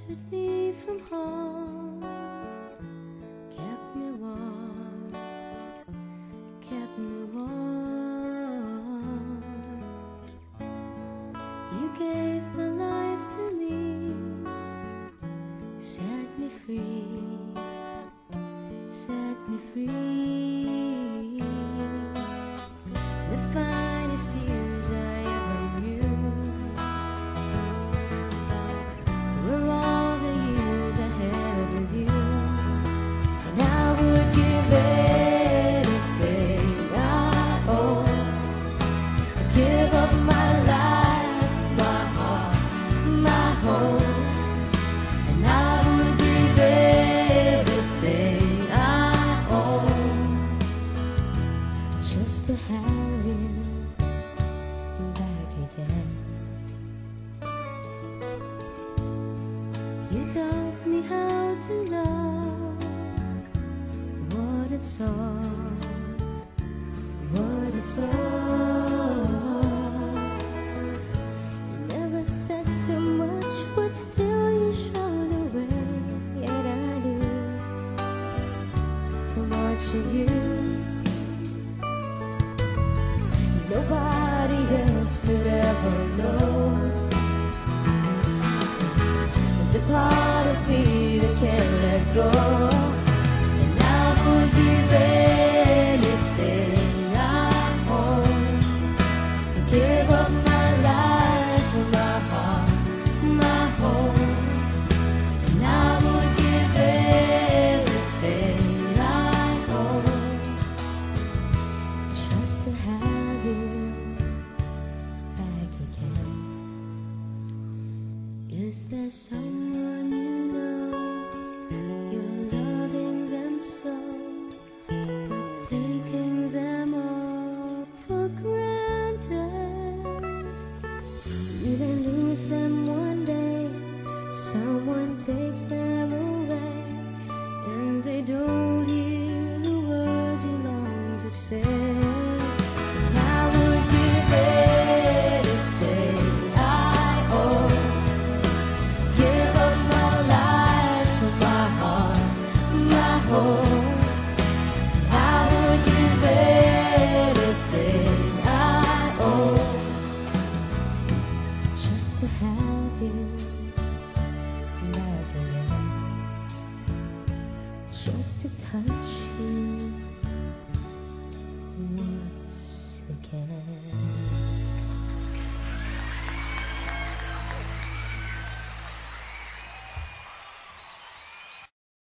sheltered me from harm, kept me warm, kept me warm. You gave my life to me, set me free, set me free. The finest years I ever knew were all the years I had with you. And I would give anything I own, give up my life, my heart, my home. And I would give everything I own just to have you back again. You taught me how to love, what it's all, what it's all. You never said too much, but still you showed the way. Yet I knew from watching you, nobody else could ever know the part of me that can't let go. And I would give anything I own, give up my life, my heart, my home. And I would give everything I own just to have you back again. Is there someone you know, you're loving them so, but taking them all for granted? You may lose them one day, someone takes them away, and they don't hear the words you long to say. And I would give anything I own, give up my life, my heart, my home. I would give anything I own just to have you back again, just to touch you once again.